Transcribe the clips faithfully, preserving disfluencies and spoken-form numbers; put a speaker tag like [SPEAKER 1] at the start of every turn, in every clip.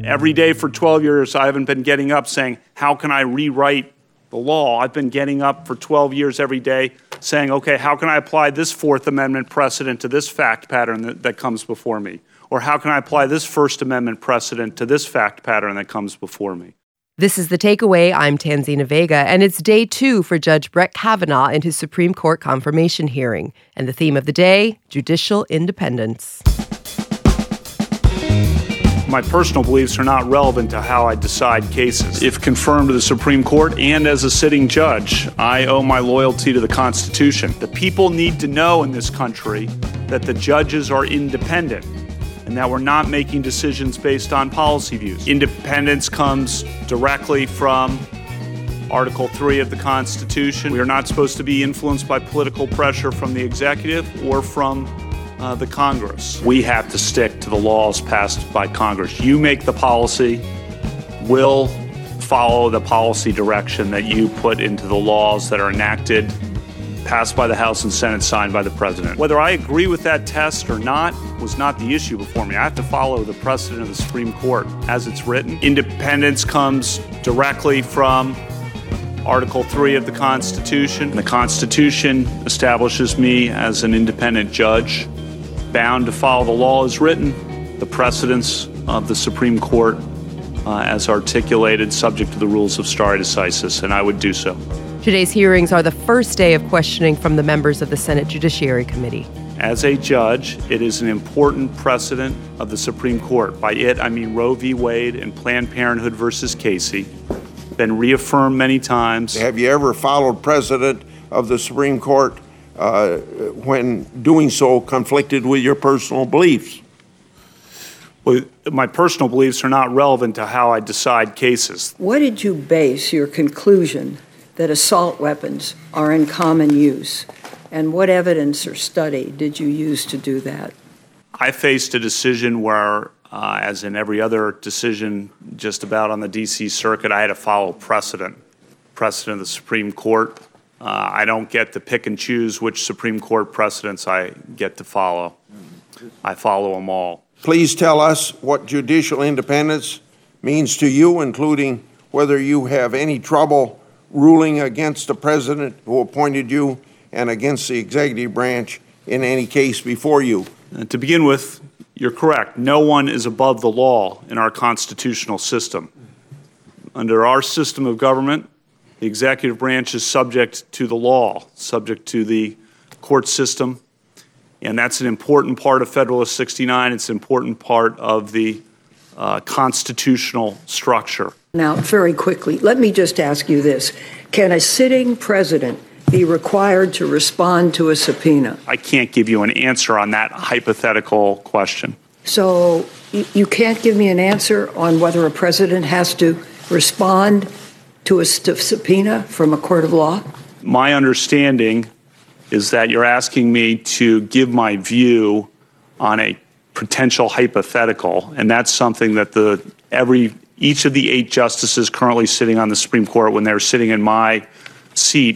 [SPEAKER 1] Every day for twelve years, I haven't been getting up saying, how can I rewrite the law? I've been getting up for twelve years every day saying, okay, how can I apply this Fourth Amendment precedent to this fact pattern that, that comes before me? Or how can I apply this First Amendment precedent to this fact pattern that comes before me?
[SPEAKER 2] This is The Takeaway. I'm Tanzina Vega, and it's day two for Judge Brett Kavanaugh in his Supreme Court confirmation hearing. And the theme of the day, judicial independence.
[SPEAKER 1] My personal beliefs are not relevant to how I decide cases. If confirmed to the Supreme Court and as a sitting judge, I owe my loyalty to the Constitution. The people need to know in this country that the judges are independent and that we're not making decisions based on policy views. Independence comes directly from Article three of the Constitution. We are not supposed to be influenced by political pressure from the executive or from Uh, the Congress. We have to stick to the laws passed by Congress. You make the policy. We'll follow the policy direction that you put into the laws that are enacted, passed by the House and Senate, signed by the President. Whether I agree with that test or not was not the issue before me. I have to follow the precedent of the Supreme Court as it's written. Independence comes directly from Article three of the Constitution. The Constitution establishes me as an independent judge, bound to follow the law as written, the precedents of the Supreme Court uh, as articulated, subject to the rules of stare decisis, and I would do so.
[SPEAKER 2] Today's hearings are the first day of questioning from the members of the Senate Judiciary Committee.
[SPEAKER 1] As a judge, it is an important precedent of the Supreme Court. By it, I mean Roe v. Wade and Planned Parenthood versus Casey. Been reaffirmed many times.
[SPEAKER 3] Have you ever followed precedent of the Supreme Court uh, when doing so conflicted with your personal beliefs?
[SPEAKER 1] Well, my personal beliefs are not relevant to how I decide cases.
[SPEAKER 4] What did you base your conclusion that assault weapons are in common use? And what evidence or study did you use to do that?
[SPEAKER 1] I faced a decision where Uh, as in every other decision just about on the D C Circuit, I had to follow precedent, precedent of the Supreme Court. Uh, I don't get to pick and choose which Supreme Court precedents I get to follow. I follow them all.
[SPEAKER 3] Please tell us what judicial independence means to you, including whether you have any trouble ruling against the president who appointed you and against the executive branch in any case before you.
[SPEAKER 1] And to begin with, you're correct. No one is above the law in our constitutional system. Under our system of government, the executive branch is subject to the law, subject to the court system, and that's an important part of Federalist sixty-nine. It's an important part of the uh, constitutional structure.
[SPEAKER 4] Now, very quickly, let me just ask you this. Can a sitting president be required to respond to a subpoena?
[SPEAKER 1] I can't give you an answer on that hypothetical question.
[SPEAKER 4] So you can't give me an answer on whether a president has to respond to a subpoena from a court of law?
[SPEAKER 1] My understanding is that you're asking me to give my view on a potential hypothetical, and that's something that the every each of the eight justices currently sitting on the Supreme Court, when they're sitting in my seat,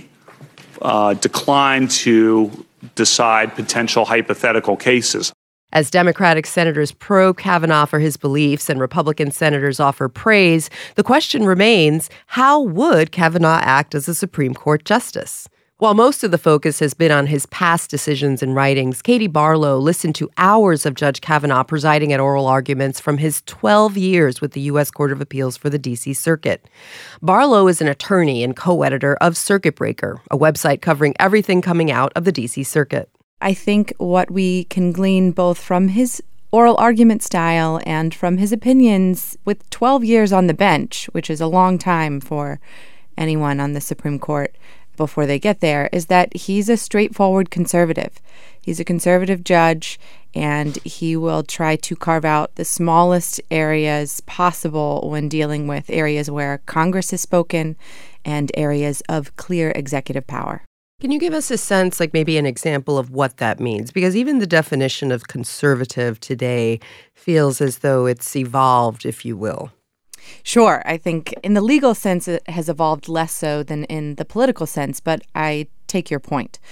[SPEAKER 1] Uh, decline to decide potential hypothetical cases.
[SPEAKER 2] As Democratic senators probe Kavanaugh for his beliefs and Republican senators offer praise, the question remains, how would Kavanaugh act as a Supreme Court justice? While most of the focus has been on his past decisions and writings, Katie Barlow listened to hours of Judge Kavanaugh presiding at oral arguments from his twelve years with the U S Court of Appeals for the D C Circuit. Barlow is an attorney and co-editor of Circuit Breaker, a website covering everything coming out of the D C Circuit.
[SPEAKER 5] I think what we can glean both from his oral argument style and from his opinions with twelve years on the bench, which is a long time for anyone on the Supreme Court, before they get there, is that he's a straightforward conservative. He's a conservative judge, and he will try to carve out the smallest areas possible when dealing with areas where Congress has spoken and areas of clear executive power.
[SPEAKER 2] Can you give us a sense, like maybe an example of what that means? Because even the definition of conservative today feels as though it's evolved, if you will.
[SPEAKER 5] Sure. I think in the legal sense, it has evolved less so than in the political sense, but I take your point.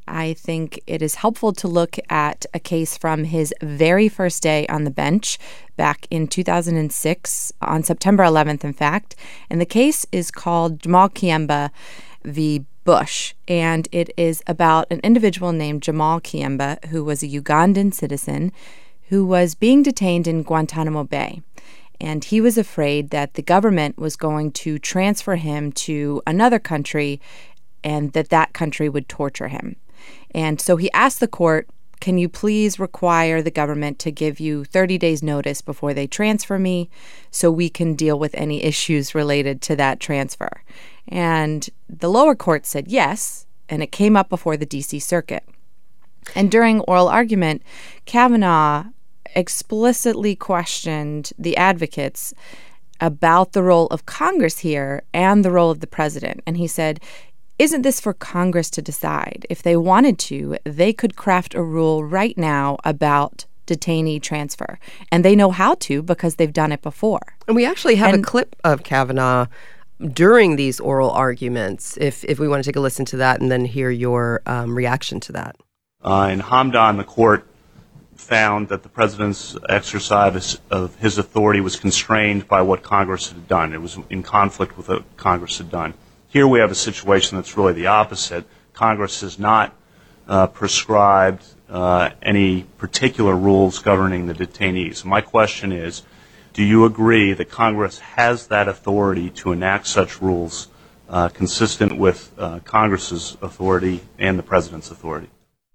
[SPEAKER 5] I think it is helpful to look at a case from his very first day on the bench back in two thousand six, on September eleventh, in fact. And the case is called Jamal Kiyemba v. Bush, and it is about an individual named Jamal Kiyemba, who was a Ugandan citizen who was being detained in Guantanamo Bay. And he was afraid that the government was going to transfer him to another country and that that country would torture him. And so he asked the court, can you please require the government to give you thirty days notice before they transfer me so we can deal with any issues related to that transfer? And the lower court said yes, and it came up before the D C Circuit. And during oral argument, Kavanaugh explicitly questioned the advocates about the role of Congress here and the role of the president. And he said, isn't this for Congress to decide? If they wanted to, they could craft a rule right now about detainee transfer. And they know how to because they've done it before.
[SPEAKER 2] And we actually have
[SPEAKER 5] and,
[SPEAKER 2] a clip of Kavanaugh during these oral arguments, if if we want to take a listen to that and then hear your um, reaction to that.
[SPEAKER 1] Uh, in Hamdan, the court found that the president's exercise of his authority was constrained by what Congress had done. It was in conflict with what Congress had done. Here we have a situation that's really the opposite. Congress has not uh, prescribed uh, any particular rules governing the detainees. My question is, do you agree that Congress has that authority to enact such rules uh, consistent with uh, Congress's authority and the president's authority?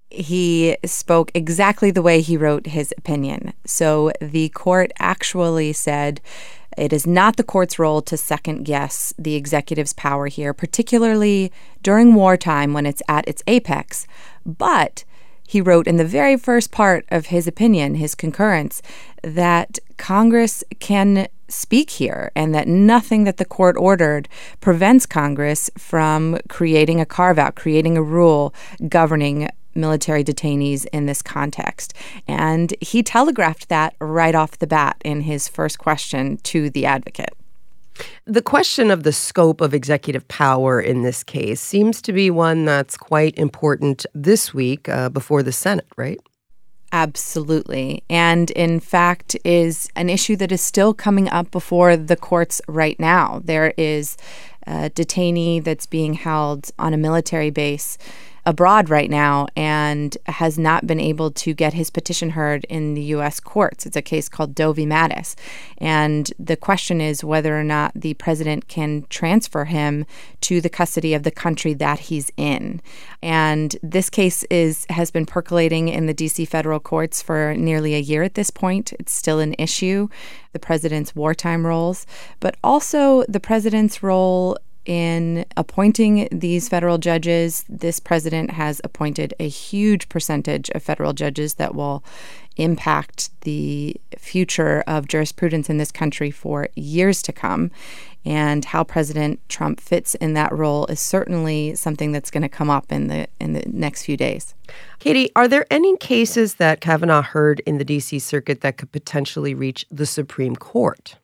[SPEAKER 5] He spoke exactly the way he wrote his opinion. So the court actually said it is not the court's role to second-guess the executive's power here, particularly during wartime when it's at its apex. But he wrote in the very first part of his opinion, his concurrence, that Congress can speak here and that nothing that the court ordered prevents Congress from creating a carve-out, creating a rule governing military detainees in this context. And he telegraphed that right off the bat in his first question to the advocate.
[SPEAKER 2] The question of the scope of executive power in this case seems to be one that's quite important this week uh, before the Senate, right?
[SPEAKER 5] Absolutely. And in fact, is an issue that is still coming up before the courts right now. There is a detainee that's being held on a military base abroad right now and has not been able to get his petition heard in the U S courts. It's a case called Doe v. Mattis. And the question is whether or not the president can transfer him to the custody of the country that he's in. And this case is has been percolating in the D C federal courts for nearly a year at this point. It's still an issue, the president's wartime roles, but also the president's role in appointing these federal judges. This president has appointed a huge percentage of federal judges that will impact the future of jurisprudence in this country for years to come. And how President Trump fits in that role is certainly something that's going to come up in the in the next few days.
[SPEAKER 2] Katie, are there any cases that Kavanaugh heard in the D C Circuit that could potentially reach the Supreme Court?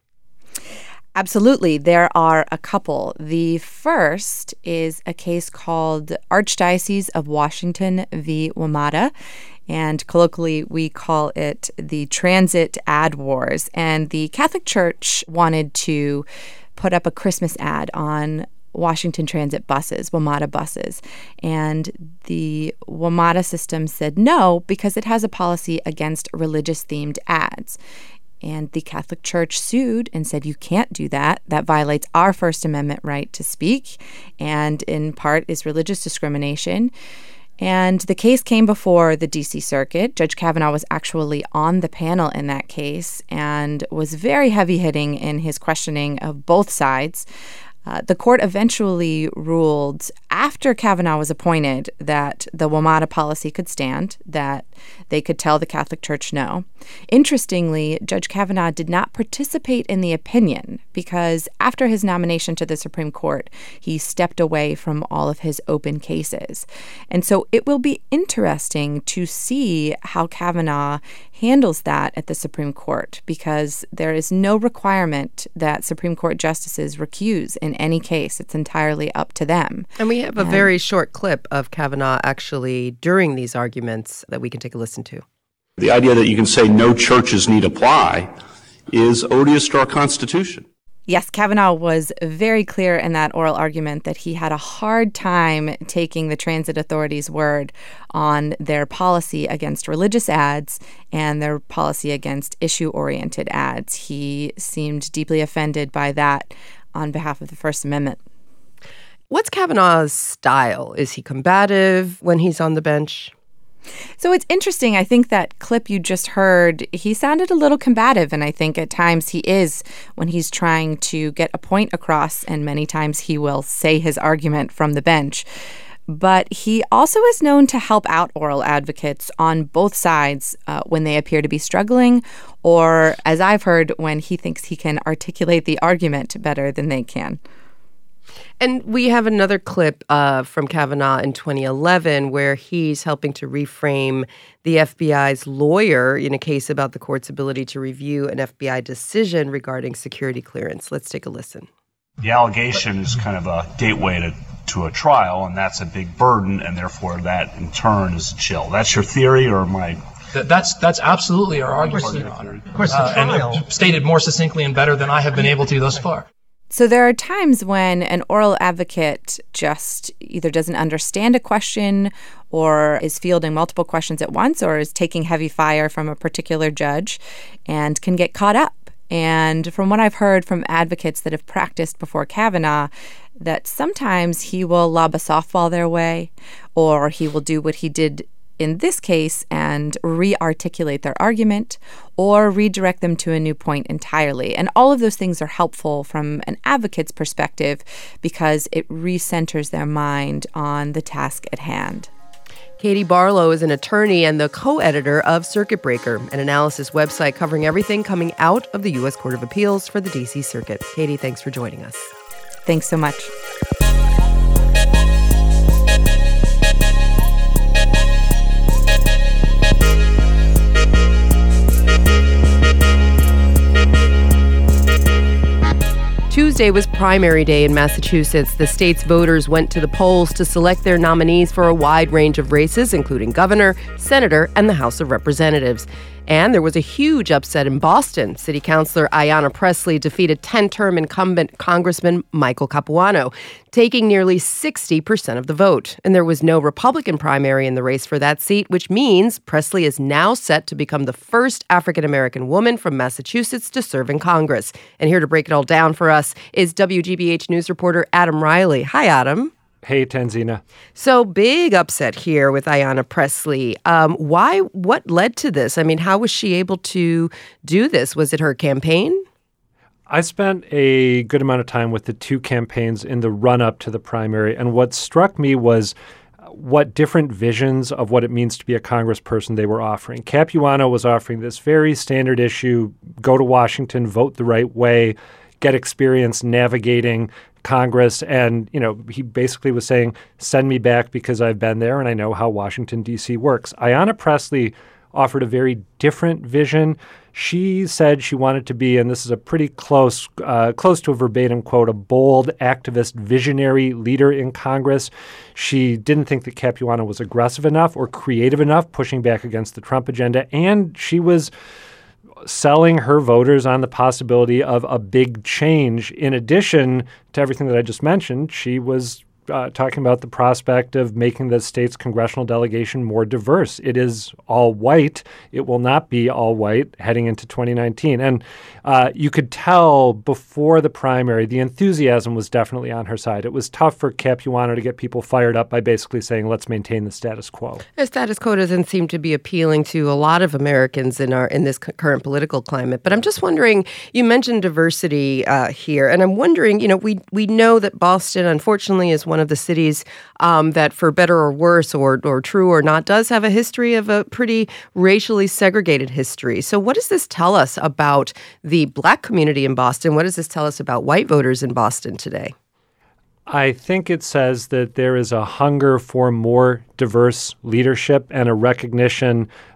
[SPEAKER 5] Absolutely. There are a couple. The first is a case called Archdiocese of Washington v. WMATA, and colloquially we call it the Transit Ad Wars. And the Catholic Church wanted to put up a Christmas ad on Washington Transit buses, WMATA buses. And the WMATA system said no because it has a policy against religious-themed ads. And the Catholic Church sued and said, you can't do that. That violates our First Amendment right to speak, and in part is religious discrimination. And the case came before the D C Circuit. Judge Kavanaugh was actually on the panel in that case and was very heavy-hitting in his questioning of both sides. Uh, the court eventually ruled after Kavanaugh was appointed that the WMATA policy could stand, that they could tell the Catholic Church no. Interestingly, Judge Kavanaugh did not participate in the opinion because after his nomination to the Supreme Court, he stepped away from all of his open cases. And so it will be interesting to see how Kavanaugh handles that at the Supreme Court, because there is no requirement that Supreme Court justices recuse in any case. It's entirely up to them.
[SPEAKER 2] And we have a
[SPEAKER 5] And-
[SPEAKER 2] very short clip of Kavanaugh actually during these arguments that we can take a listen to.
[SPEAKER 6] The idea that you can say no churches need apply is odious to our Constitution.
[SPEAKER 5] Yes, Kavanaugh was very clear in that oral argument that he had a hard time taking the transit authority's word on their policy against religious ads and their policy against issue-oriented ads. He seemed deeply offended by that on behalf of the First Amendment.
[SPEAKER 2] What's Kavanaugh's style? Is he combative when he's on the bench?
[SPEAKER 5] So it's interesting. I think that clip you just heard, he sounded a little combative, and I think at times he is when he's trying to get a point across, and many times he will say his argument from the bench. But he also is known to help out oral advocates on both sides uh, when they appear to be struggling, or, as I've heard, when he thinks he can articulate the argument better than they can.
[SPEAKER 2] And we have another clip uh, from Kavanaugh in twenty eleven where he's helping to reframe the F B I's lawyer in a case about the court's ability to review an F B I decision regarding security clearance. Let's take a listen.
[SPEAKER 1] The allegation is kind of a gateway to, to a trial, and that's a big burden, and therefore that in turn is chill. That's your theory, or my...
[SPEAKER 7] That, that's that's absolutely our argument, Your Honor. Of course, uh, and stated more succinctly and better than I have been able to thus far.
[SPEAKER 5] So there are times when an oral advocate just either doesn't understand a question or is fielding multiple questions at once or is taking heavy fire from a particular judge and can get caught up. And from what I've heard from advocates that have practiced before Kavanaugh, that sometimes he will lob a softball their way, or he will do what he did in this case and re-articulate their argument or redirect them to a new point entirely. And all of those things are helpful from an advocate's perspective because it recenters their mind on the task at hand.
[SPEAKER 2] Katie Barlow is an attorney and the co-editor of Circuit Breaker, an analysis website covering everything coming out of the U S Court of Appeals for the D C Circuit. Katie, thanks for joining us.
[SPEAKER 5] Thanks so much.
[SPEAKER 2] Tuesday was primary day in Massachusetts. The state's voters went to the polls to select their nominees for a wide range of races, including governor, senator, and the House of Representatives. And there was a huge upset in Boston. City Councilor Ayanna Pressley defeated ten-term incumbent Congressman Michael Capuano, taking nearly sixty percent of the vote. And there was no Republican primary in the race for that seat, which means Pressley is now set to become the first African-American woman from Massachusetts to serve in Congress. And here to break it all down for us is W G B H News reporter Adam Riley. Hi, Adam.
[SPEAKER 8] Hey, Tanzina.
[SPEAKER 2] So big upset here with Ayanna Pressley. Um, why? What led to this? I mean, how was she able to do this? Was it her campaign?
[SPEAKER 8] I spent a good amount of time with the two campaigns in the run-up to the primary, and what struck me was what different visions of what it means to be a congressperson they were offering. Capuano was offering this very standard issue, go to Washington, vote the right way, get experience navigating Congress. And, you know, he basically was saying, send me back because I've been there and I know how Washington, D C works. Ayanna Pressley offered a very different vision. She said she wanted to be, and this is a pretty close, uh, close to a verbatim quote, a bold, activist, visionary leader in Congress. She didn't think that Capuano was aggressive enough or creative enough, pushing back against the Trump agenda. And she was selling her voters on the possibility of a big change. In addition to everything that I just mentioned, she was uh, talking about the prospect of making the state's congressional delegation more diverse. It is all white. It will not be all white heading into twenty nineteen. And uh, you could tell before the primary, the enthusiasm was definitely on her side. It was tough for Capuano to get people fired up by basically saying, let's maintain the status quo.
[SPEAKER 2] The status quo doesn't seem to be appealing to a lot of Americans in our in this current political climate. But I'm just wondering, you mentioned diversity uh, here, and I'm wondering, you know, we we know that Boston, unfortunately, is one of the cities um, that, for better or worse, or or true or not, does have a history of a pretty racially segregated history. So what does this tell us about the Black community in Boston? What does this tell us about white voters in Boston today?
[SPEAKER 8] I think it says that there is a hunger for more diverse leadership and a recognition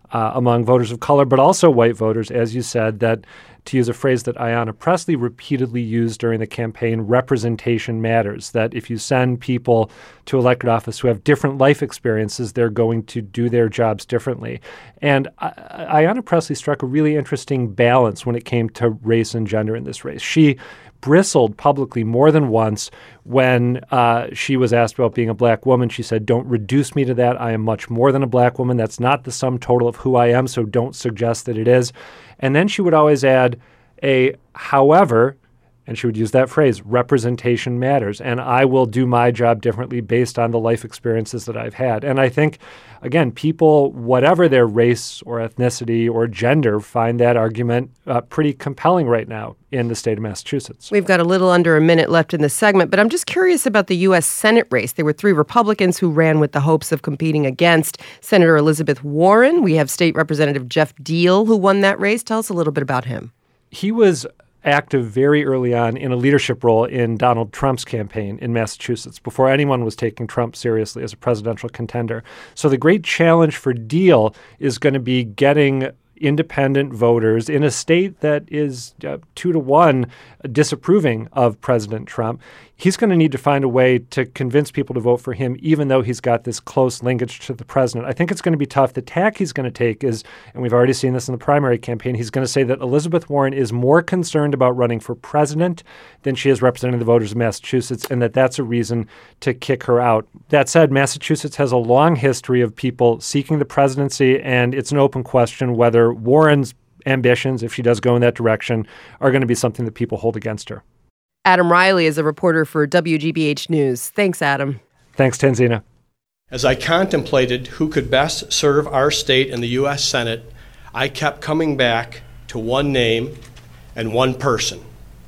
[SPEAKER 8] uh, among voters of color, but also white voters, as you said, that, to use a phrase that Ayanna Pressley repeatedly used during the campaign, representation matters, that if you send people to elected office who have different life experiences, they're going to do their jobs differently. And uh, Ayanna Pressley struck a really interesting balance when it came to race and gender in this race. She bristled publicly more than once when uh, she was asked about being a black woman. She said, "Don't reduce me to that. I am much more than a black woman. That's not the sum total of who I am, so don't suggest that it is." And then she would always add a however, and she would use that phrase, representation matters, and I will do my job differently based on the life experiences that I've had. And I think, again, people, whatever their race or ethnicity or gender, find that argument uh, pretty compelling right now in the state of Massachusetts.
[SPEAKER 2] We've got a little under a minute left in the segment, but I'm just curious about the U S Senate race. There were three Republicans who ran with the hopes of competing against Senator Elizabeth Warren. We have State Representative Jeff Diehl, who won that race. Tell us a little bit about him.
[SPEAKER 8] He was active very early on in a leadership role in Donald Trump's campaign in Massachusetts before anyone was taking Trump seriously as a presidential contender. So the great challenge for Diehl is going to be getting independent voters in a state that is uh, two to one disapproving of President Trump. He's going to need to find a way to convince people to vote for him, even though he's got this close linkage to the president. I think it's going to be tough. The tack he's going to take is, and we've already seen this in the primary campaign, he's going to say that Elizabeth Warren is more concerned about running for president than she is representing the voters of Massachusetts, and that that's a reason to kick her out. That said, Massachusetts has a long history of people seeking the presidency, and it's an open question whether Warren's ambitions, if she does go in that direction, are going to be something that people hold against her.
[SPEAKER 2] Adam Riley is a reporter for W G B H News. Thanks, Adam.
[SPEAKER 8] Thanks, Tanzina.
[SPEAKER 9] As I contemplated who could best serve our state in the U S Senate, I kept coming back to one name and one person,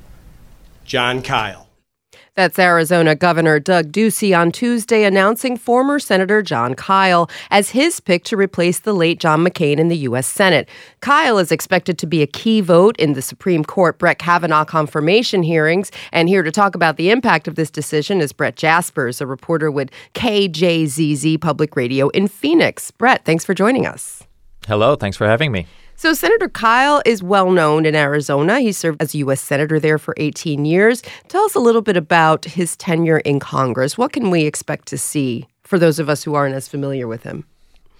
[SPEAKER 9] Jon Kyl.
[SPEAKER 2] That's Arizona Governor Doug Ducey on Tuesday announcing former Senator Jon Kyl as his pick to replace the late John McCain in the U S Senate. Kyl is expected to be a key vote in the Supreme Court Brett Kavanaugh confirmation hearings. And here to talk about the impact of this decision is Brett Jaspers, a reporter with K J Z Z Public Radio in Phoenix. Brett, thanks for joining us.
[SPEAKER 10] Hello, thanks for having me.
[SPEAKER 2] So Senator Kyl is well known in Arizona. He served as a U S Senator there for eighteen years. Tell us a little bit about his tenure in Congress. What can we expect to see for those of us who aren't as familiar with him?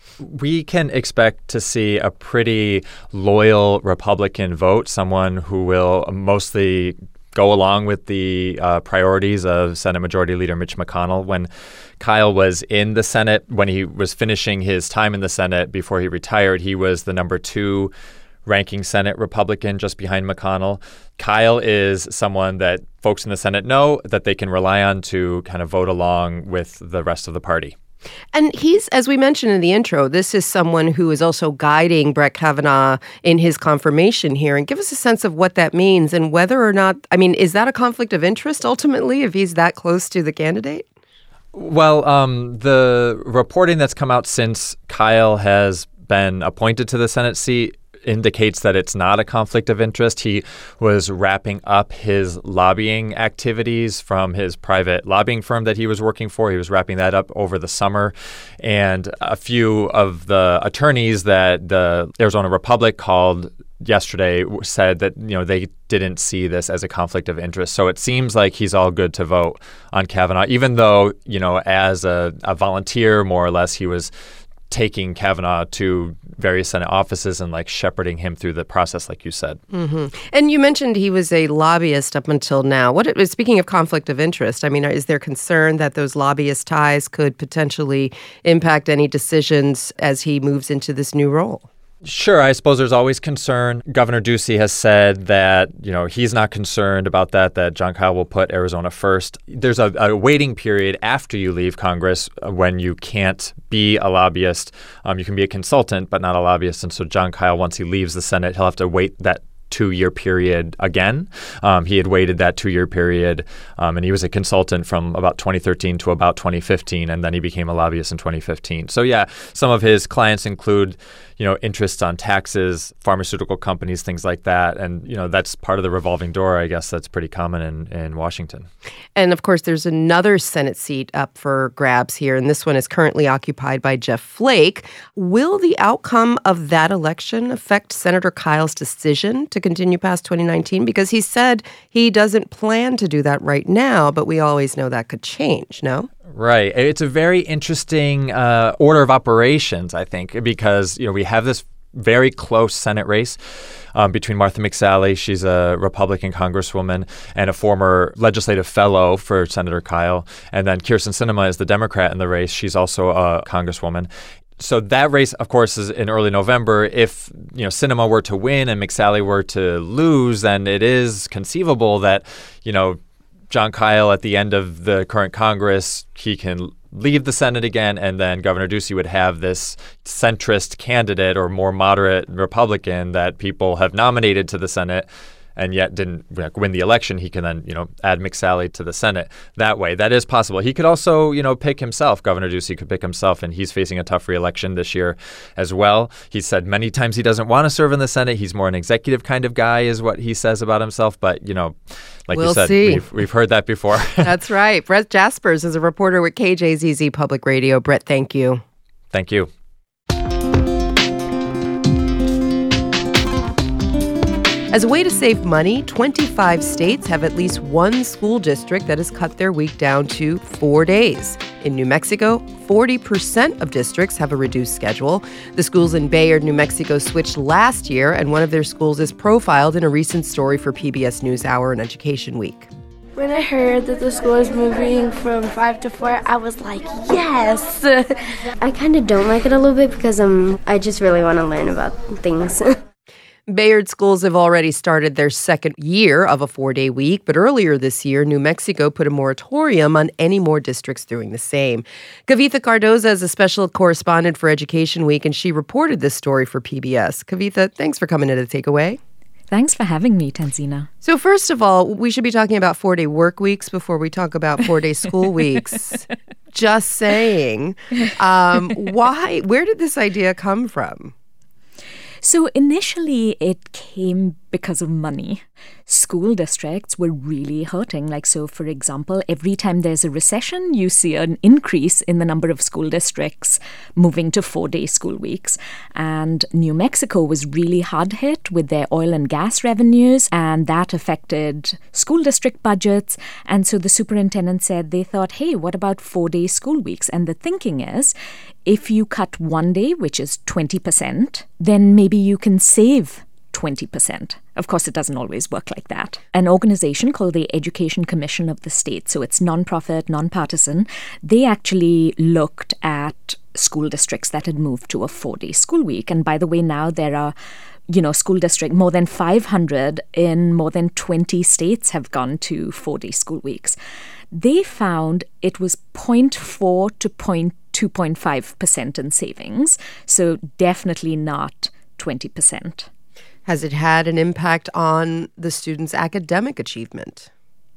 [SPEAKER 10] We can expect to see a pretty loyal Republican vote, someone who will mostly go along with the uh, priorities of Senate Majority Leader Mitch McConnell. When Kyl was in the Senate, when he was finishing his time in the Senate before he retired, he was the number two ranking Senate Republican just behind McConnell. Kyl is someone that folks in the Senate know that they can rely on to kind of vote along with the rest of the party.
[SPEAKER 2] And he's, as we mentioned in the intro, this is someone who is also guiding Brett Kavanaugh in his confirmation hearing. Give us a sense of what that means and whether or not, I mean, is that a conflict of interest ultimately if he's that close to the candidate?
[SPEAKER 10] Well, um, the reporting that's come out since Kyl has been appointed to the Senate seat indicates that it's not a conflict of interest. He was wrapping up his lobbying activities from his private lobbying firm that he was working for. He was wrapping that up over the summer. And a few of the attorneys that the Arizona Republic called yesterday said that, you know, they didn't see this as a conflict of interest. So it seems like he's all good to vote on Kavanaugh, even though, you know, as a, a volunteer, more or less, he was taking Kavanaugh to various Senate offices and like shepherding him through the process, like you said.
[SPEAKER 2] Mm-hmm. And you mentioned he was a lobbyist up until now. What, speaking of conflict of interest, I mean, is there concern that those lobbyist ties could potentially impact any decisions as he moves into this new role?
[SPEAKER 10] Sure. I suppose there's always concern. Governor Ducey has said that, you know, he's not concerned about that, that Jon Kyl will put Arizona first. There's a, a waiting period after you leave Congress when you can't be a lobbyist. Um, you can be a consultant, but not a lobbyist. And so Jon Kyl, once he leaves the Senate, he'll have to wait that two-year period again. Um, he had waited that two-year period, um, and he was a consultant from about twenty thirteen to about twenty fifteen, and then he became a lobbyist in twenty fifteen. So yeah, some of his clients include, you know, interests on taxes, pharmaceutical companies, things like that. And, you know, that's part of the revolving door, I guess, that's pretty common in, in Washington.
[SPEAKER 2] And, of course, there's another Senate seat up for grabs here, and this one is currently occupied by Jeff Flake. Will the outcome of that election affect Senator Kyle's decision to continue past twenty nineteen? Because he said he doesn't plan to do that right now, but we always know that could change, no?
[SPEAKER 10] Right. It's a very interesting uh, order of operations, I think, because, you know, we have this very close Senate race um, between Martha McSally, she's a Republican congresswoman and a former legislative fellow for Senator Kyle, and then Kyrsten Sinema is the Democrat in the race. She's also a congresswoman. So that race, of course, is in early November. If, you know, Sinema were to win and McSally were to lose, then it is conceivable that, you know, Jon Kyl, at the end of the current Congress, he can leave the Senate again, and then Governor Ducey would have this centrist candidate or more moderate Republican that people have nominated to the Senate and yet didn't win the election. He can then, you know, add McSally to the Senate that way. That is possible. He could also, you know, pick himself. Governor Ducey could pick himself, and he's facing a tough re-election this year as well. He said many times he doesn't want to serve in the Senate. He's more an executive kind of guy is what he says about himself. But, you know, like
[SPEAKER 2] we'll
[SPEAKER 10] you said,
[SPEAKER 2] see.
[SPEAKER 10] We've, we've heard that before.
[SPEAKER 2] That's right. Brett Jaspers is a reporter with K J Z Z Public Radio. Brett, thank you.
[SPEAKER 10] Thank you.
[SPEAKER 2] As a way to save money, twenty-five states have at least one school district that has cut their week down to four days. In New Mexico, forty percent of districts have a reduced schedule. The schools in Bayard, New Mexico switched last year, and one of their schools is profiled in a recent story for P B S NewsHour and Education Week.
[SPEAKER 11] When I heard that the school is moving from five to four, I was like, yes!
[SPEAKER 12] I kind of don't like it a little bit because um, I just really want to learn about things.
[SPEAKER 2] Bayard schools have already started their second year of a four-day week, but earlier this year, New Mexico put a moratorium on any more districts doing the same. Kavitha Cardoza is a special correspondent for Education Week, and she reported this story for P B S. Kavitha, thanks for coming in to take away.
[SPEAKER 13] Thanks for having me, Tanzina.
[SPEAKER 2] So first of all, we should be talking about four-day work weeks before we talk about four-day school weeks. Just saying. Um, why? Where did this idea come from?
[SPEAKER 13] So initially it came because of money. School districts were really hurting. Like, so for example, every time there's a recession, you see an increase in the number of school districts moving to four-day school weeks. And New Mexico was really hard hit with their oil and gas revenues, and that affected school district budgets. And so the superintendent said they thought, hey, what about four-day school weeks? And the thinking is, if you cut one day, which is twenty percent, then maybe you can save twenty percent. Of course, it doesn't always work like that. An organization called the Education Commission of the state, so it's nonprofit, nonpartisan, they actually looked at school districts that had moved to a four-day school week. And by the way, now there are, you know, school district, more than five hundred in more than twenty states have gone to four-day school weeks. They found it was zero point four to two point five percent in savings, so definitely not twenty percent.
[SPEAKER 2] Has it had an impact on the students' academic achievement?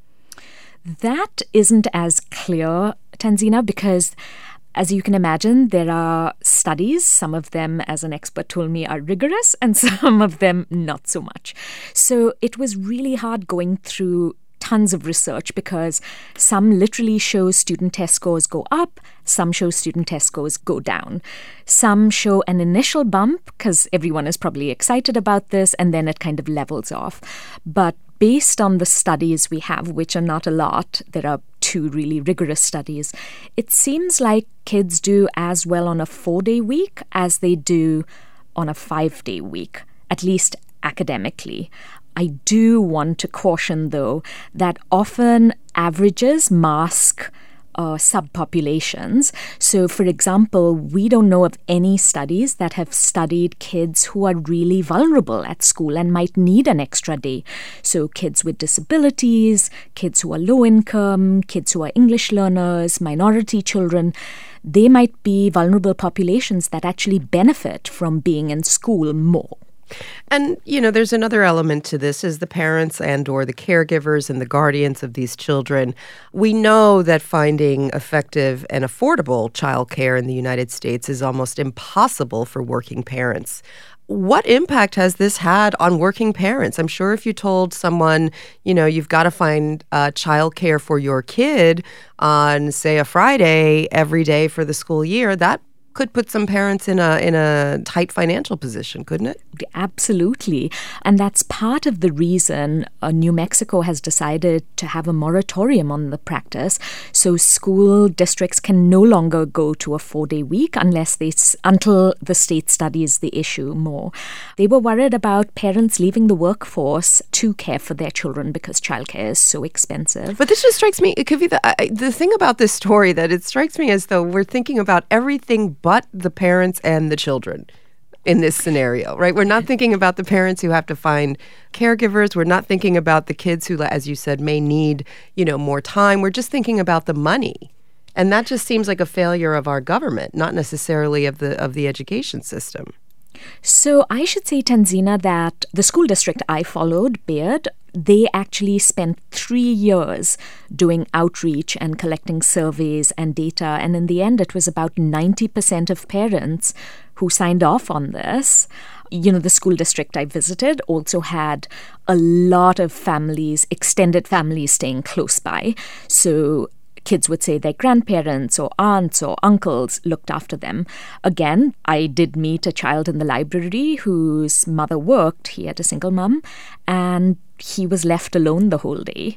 [SPEAKER 13] That isn't as clear, Tanzina, because as you can imagine, there are studies, some of them, as an expert told me, are rigorous, and some of them not so much. So it was really hard going through tons of research because some literally show student test scores go up, some show student test scores go down. Some show an initial bump because everyone is probably excited about this, and then it kind of levels off. But based on the studies we have, which are not a lot, there are two really rigorous studies, it seems like kids do as well on a four-day week as they do on a five-day week, at least academically. I do want to caution, though, that often averages mask uh, subpopulations. So, for example, we don't know of any studies that have studied kids who are really vulnerable at school and might need an extra day. So kids with disabilities, kids who are low income, kids who are English learners, minority children, they might be vulnerable populations that actually benefit from being in school more.
[SPEAKER 2] And, you know, there's another element to this is the parents and or the caregivers and the guardians of these children. We know that finding effective and affordable childcare in the United States is almost impossible for working parents. What impact has this had on working parents? I'm sure if you told someone, you know, you've got to find uh, childcare for your kid on, say, a Friday every day for the school year, that could put some parents in a in a tight financial position, couldn't it?
[SPEAKER 13] Absolutely. And that's part of the reason uh, New Mexico has decided to have a moratorium on the practice. So school districts can no longer go to a four-day week unless they until the state studies the issue more. They were worried about parents leaving the workforce to care for their children because childcare is so expensive.
[SPEAKER 2] But this just strikes me, Kavitha, I, the thing about this story that it strikes me as though we're thinking about everything but the parents and the children in this scenario, right? We're not thinking about the parents who have to find caregivers. We're not thinking about the kids who, as you said, may need, you know, more time. We're just thinking about the money. And that just seems like a failure of our government, not necessarily of the of the education system.
[SPEAKER 13] So I should say, Tanzina, that the school district I followed, Baird, they actually spent three years doing outreach and collecting surveys and data. And in the end, it was about ninety percent of parents who signed off on this. You know, the school district I visited also had a lot of families, extended families staying close by. So kids would say their grandparents or aunts or uncles looked after them. Again, I did meet a child in the library whose mother worked. He had a single mom, and he was left alone the whole day.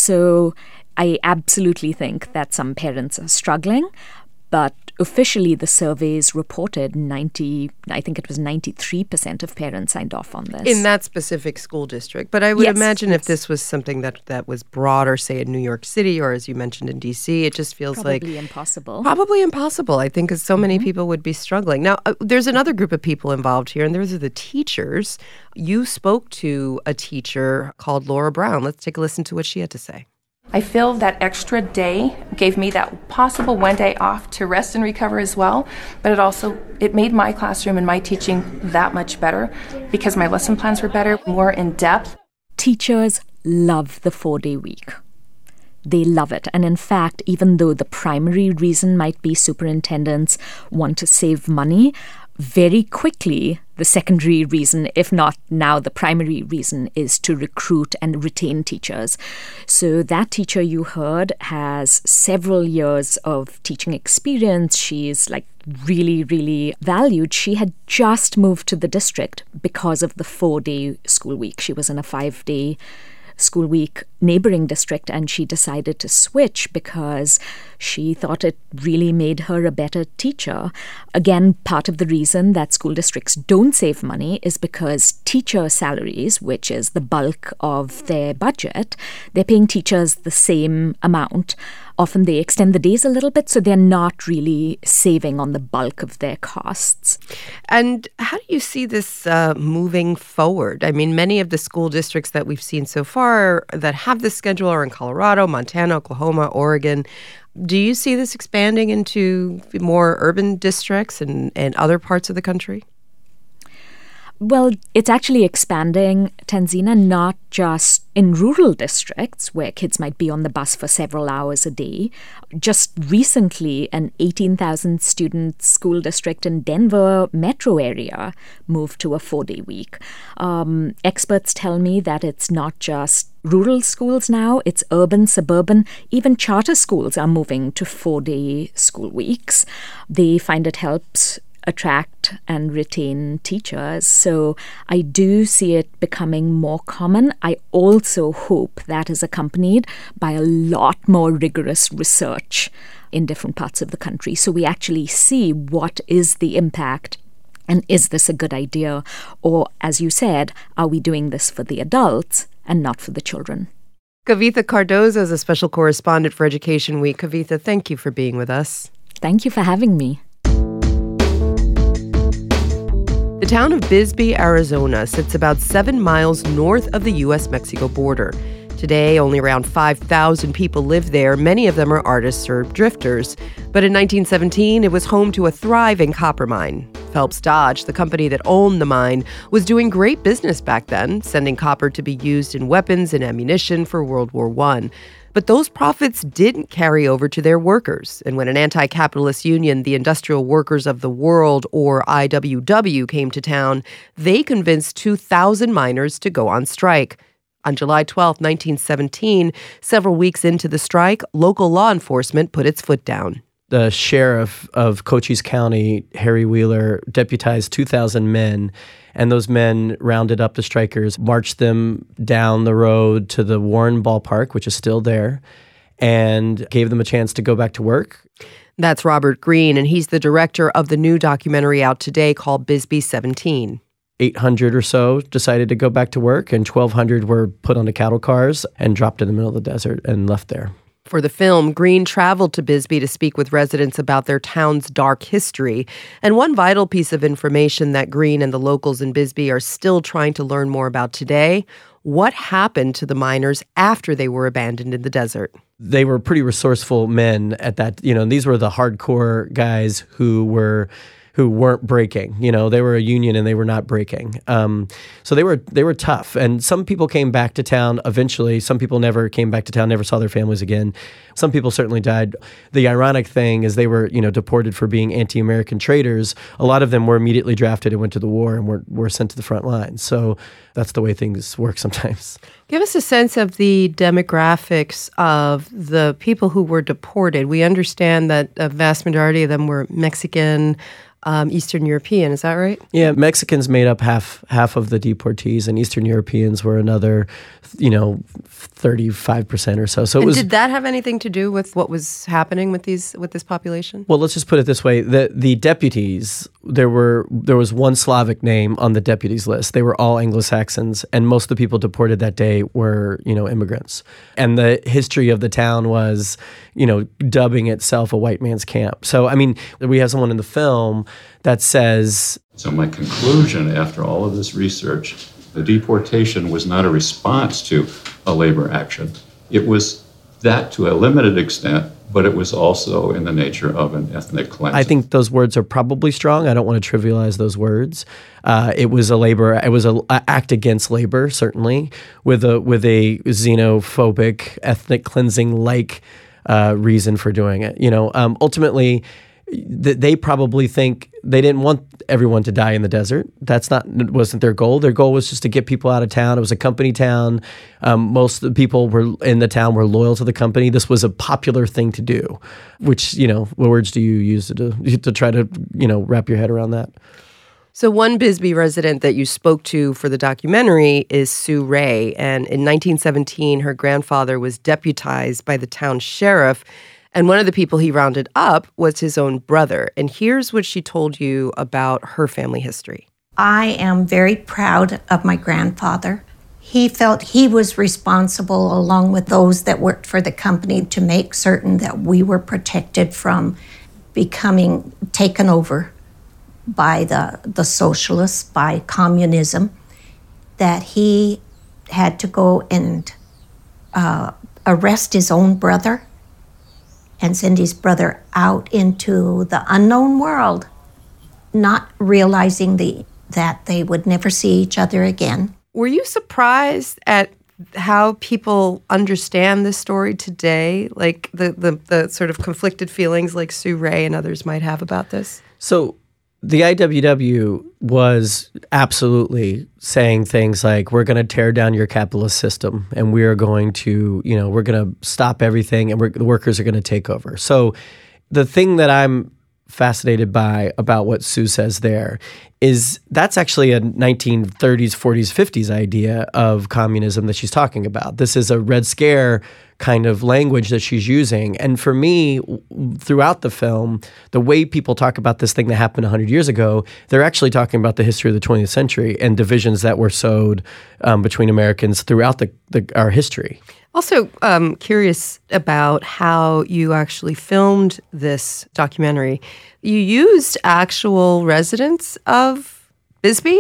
[SPEAKER 13] So I absolutely think that some parents are struggling, but officially the surveys reported ninety, I think it was ninety-three percent of parents signed off on this.
[SPEAKER 2] In that specific school district. But I would
[SPEAKER 13] yes,
[SPEAKER 2] imagine
[SPEAKER 13] yes.
[SPEAKER 2] if this was something that, that was broader, say in New York City or as you mentioned in D C, it just feels
[SPEAKER 13] probably
[SPEAKER 2] like...
[SPEAKER 13] Probably impossible.
[SPEAKER 2] Probably impossible, I think, because so many
[SPEAKER 13] Mm-hmm.
[SPEAKER 2] people would be struggling. Now, uh, there's another group of people involved here, and those are the teachers. You spoke to a teacher called Laura Brown. Let's take a listen to what she had to say.
[SPEAKER 14] I feel that extra day gave me that possible one day off to rest and recover as well, but it also, it made my classroom and my teaching that much better because my lesson plans were better, more in depth.
[SPEAKER 13] Teachers love the four-day week. They love it. And in fact, even though the primary reason might be superintendents want to save money, very quickly, the secondary reason, if not now the primary reason, is to recruit and retain teachers. So that teacher you heard has several years of teaching experience. She's like really, really valued. She had just moved to the district because of the four-day school week. She was in a five-day school week neighboring district, and she decided to switch because she thought it really made her a better teacher. Again, part of the reason that school districts don't save money is because teacher salaries, which is the bulk of their budget, they're paying teachers the same amount. Often they extend the days a little bit, so they're not really saving on the bulk of their costs.
[SPEAKER 2] And how do you see this uh, moving forward? I mean, many of the school districts that we've seen so far that have this schedule are in Colorado, Montana, Oklahoma, Oregon. Do you see this expanding into more urban districts and, and other parts of the country?
[SPEAKER 13] Well, it's actually expanding, Tanzina, not just in rural districts where kids might be on the bus for several hours a day. Just recently, an eighteen thousand student school district in Denver metro area moved to a four-day week. Um, experts tell me that it's not just rural schools now, it's urban, suburban, even charter schools are moving to four-day school weeks. They find it helps attract and retain teachers. So I do see it becoming more common. I also hope that is accompanied by a lot more rigorous research in different parts of the country. So we actually see what is the impact and is this a good idea? Or, as you said, are we doing this for the adults and not for the children?
[SPEAKER 2] Kavitha Cardozo is a special correspondent for Education Week. Kavitha, thank you for being with us.
[SPEAKER 13] Thank you for having me.
[SPEAKER 2] The town of Bisbee, Arizona, sits about seven miles north of the U S Mexico border. Today, only around five thousand people live there. Many of them are artists or drifters. But in nineteen seventeen, it was home to a thriving copper mine. Phelps Dodge, the company that owned the mine, was doing great business back then, sending copper to be used in weapons and ammunition for World War One. But those profits didn't carry over to their workers. And when an anti-capitalist union, the Industrial Workers of the World, or I W W, came to town, they convinced two thousand miners to go on strike. On July twelfth, nineteen seventeen, several weeks into the strike, local law enforcement put its foot down.
[SPEAKER 15] The sheriff of Cochise County, Harry Wheeler, deputized two thousand men, and those men rounded up the strikers, marched them down the road to the Warren Ballpark, which is still there, and gave them a chance to go back to work.
[SPEAKER 2] That's Robert Greene, and he's the director of the new documentary out today called Bisbee seventeen.
[SPEAKER 15] eight hundred or so decided to go back to work, and twelve hundred were put onto cattle cars and dropped in the middle of the desert and left there.
[SPEAKER 2] For the film, Greene traveled to Bisbee to speak with residents about their town's dark history. And one vital piece of information that Greene and the locals in Bisbee are still trying to learn more about today: what happened to the miners after they were abandoned in the desert?
[SPEAKER 15] They were pretty resourceful men at that, you know, and these were the hardcore guys who were who weren't breaking. You know, they were a union and they were not breaking. Um, so they were they were tough. And some people came back to town eventually. Some people never came back to town, never saw their families again. Some people certainly died. The ironic thing is they were, you know, deported for being anti-American traitors. A lot of them were immediately drafted and went to the war and were, were sent to the front lines. So that's the way things work sometimes.
[SPEAKER 2] Give us a sense of the demographics of the people who were deported. We understand that a vast majority of them were Mexican, Um, Eastern European, is that right?
[SPEAKER 15] Yeah, Mexicans made up half half of the deportees, and Eastern Europeans were another, you know, thirty-five percent or so. So it
[SPEAKER 2] and
[SPEAKER 15] was.
[SPEAKER 2] Did that have anything to do with what was happening with these with this population?
[SPEAKER 15] Well, let's just put it this way: the the deputies, there were there was one Slavic name on the deputies list. They were all Anglo-Saxons, and most of the people deported that day were, you know, immigrants. And the history of the town was, you know, dubbing itself a white man's camp. So, I mean, we have someone in the film that says...
[SPEAKER 6] So my conclusion after all of this research, the deportation was not a response to a labor action. It was that to a limited extent, but it was also in the nature of an ethnic cleansing.
[SPEAKER 15] I think those words are probably strong. I don't want to trivialize those words. Uh, it was a labor, it was an act against labor, certainly, with a with a xenophobic, ethnic cleansing like uh, reason for doing it. You know, um, ultimately, th- they probably think they didn't want everyone to die in the desert. That's not wasn't their goal. Their goal was just to get people out of town. It was a company town. Um, most of the people were in the town were loyal to the company. This was a popular thing to do. Which, you know, what words do you use to to try to, you know, wrap your head around that?
[SPEAKER 2] So one Bisbee resident that you spoke to for the documentary is Sue Ray, and in nineteen seventeen, her grandfather was deputized by the town sheriff, and one of the people he rounded up was his own brother. And here's what she told you about her family history.
[SPEAKER 16] I am very proud of my grandfather. He felt he was responsible, along with those that worked for the company, to make certain that we were protected from becoming taken over by the, the socialists, by communism, that he had to go and uh, arrest his own brother and send his brother out into the unknown world, not realizing the, that they would never see each other again.
[SPEAKER 2] Were you surprised at how people understand this story today? Like the, the, the sort of conflicted feelings like Sue Ray and others might have about this?
[SPEAKER 15] So the I W W was absolutely saying things like, we're going to tear down your capitalist system and we are going to, you know, we're going to stop everything and we're, the workers are going to take over. So the thing that I'm fascinated by about what Sue says there is that's actually a nineteen thirties, forties, fifties idea of communism that she's talking about. This is a Red Scare kind of language that she's using. And for me, throughout the film, the way people talk about this thing that happened one hundred years ago, they're actually talking about the history of the twentieth century and divisions that were sowed um, between Americans throughout the, the our history.
[SPEAKER 2] Also, um, curious about how you actually filmed this documentary. You used actual residents of Bisbee?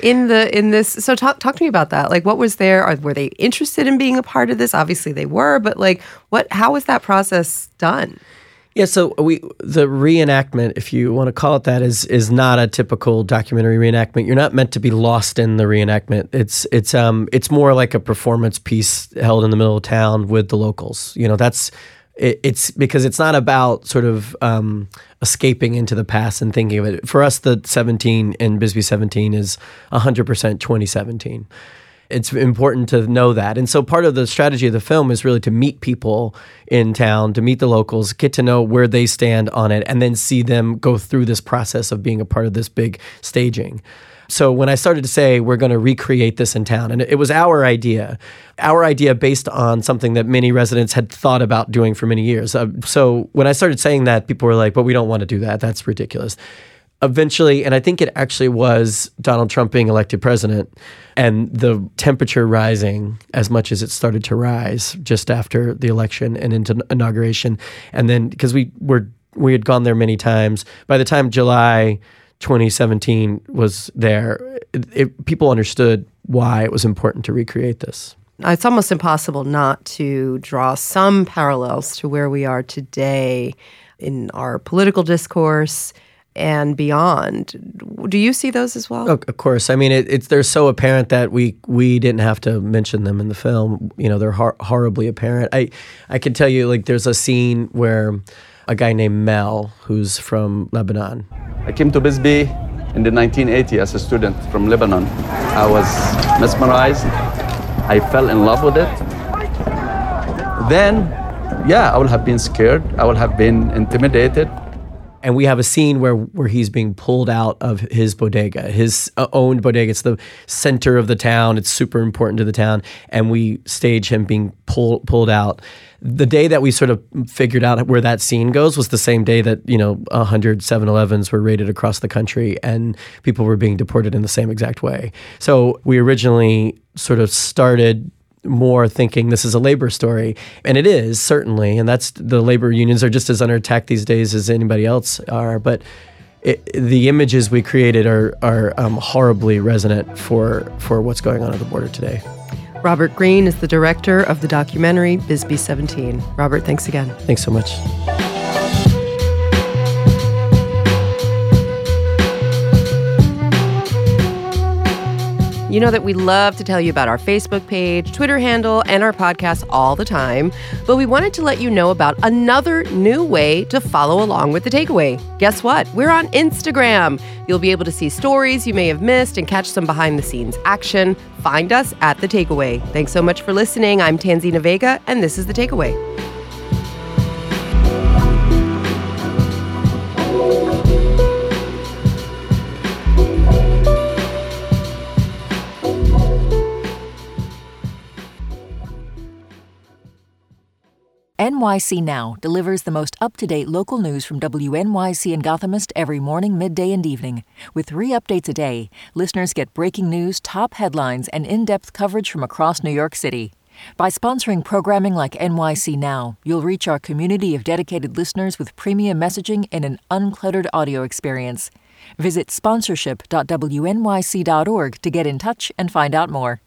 [SPEAKER 2] in the in this. So talk talk to me about that. Like, what was there? Or were they interested in being a part of this? Obviously, they were. But like, what? How was that process done?
[SPEAKER 15] Yeah, so we the reenactment, if you want to call it that, is is not a typical documentary reenactment. You're not meant to be lost in the reenactment. It's it's um it's more like a performance piece held in the middle of town with the locals. You know, that's it, it's because it's not about sort of um, escaping into the past and thinking of it. For us, the seventeen in Bisbee seventeen is one hundred percent twenty seventeen. It's important to know that. And so part of the strategy of the film is really to meet people in town, to meet the locals, get to know where they stand on it, and then see them go through this process of being a part of this big staging. So when I started to say we're going to recreate this in town, and it was our idea, our idea based on something that many residents had thought about doing for many years. Uh, so when I started saying that, people were like, but we don't want to do that. That's ridiculous. Eventually, and I think it actually was Donald Trump being elected president and the temperature rising as much as it started to rise just after the election and into inauguration. And then because we were we had gone there many times, by the time July twenty seventeen was there, it, it, people understood why it was important to recreate this.
[SPEAKER 2] It's almost impossible not to draw some parallels to where we are today in our political discourse and beyond. Do you see those as well?
[SPEAKER 15] Oh, of course. I mean, it, it's they're so apparent that we we didn't have to mention them in the film. You know, they're hor- horribly apparent. I I can tell you, like, there's a scene where a guy named Mel, who's from Lebanon.
[SPEAKER 17] I came to Bisbee in the nineteen eighties as a student from Lebanon. I was mesmerized. I fell in love with it. Then, yeah, I would have been scared. I would have been intimidated.
[SPEAKER 15] And we have a scene where, where he's being pulled out of his bodega, his uh, owned bodega. It's the center of the town. It's super important to the town. And we stage him being pulled pulled out. The day that we sort of figured out where that scene goes was the same day that, you know, one hundred seven elevens were raided across the country and people were being deported in the same exact way. So we originally sort of started more thinking this is a labor story. And it is, certainly. And that's the labor unions are just as under attack these days as anybody else are. But it, the images we created are are um, horribly resonant for, for what's going on at the border today.
[SPEAKER 2] Robert Greene is the director of the documentary Bisbee seventeen. Robert, thanks again.
[SPEAKER 15] Thanks so much.
[SPEAKER 2] You know that we love to tell you about our Facebook page, Twitter handle, and our podcast all the time, but we wanted to let you know about another new way to follow along with The Takeaway. Guess what? We're on Instagram. You'll be able to see stories you may have missed and catch some behind-the-scenes action. Find us at The Takeaway. Thanks so much for listening. I'm Tanzina Vega, and this is The Takeaway.
[SPEAKER 18] N Y C Now delivers the most up-to-date local news from W N Y C and Gothamist every morning, midday, and evening. With three updates a day, listeners get breaking news, top headlines, and in-depth coverage from across New York City. By sponsoring programming like N Y C Now, you'll reach our community of dedicated listeners with premium messaging and an uncluttered audio experience. Visit sponsorship dot W N Y C dot org to get in touch and find out more.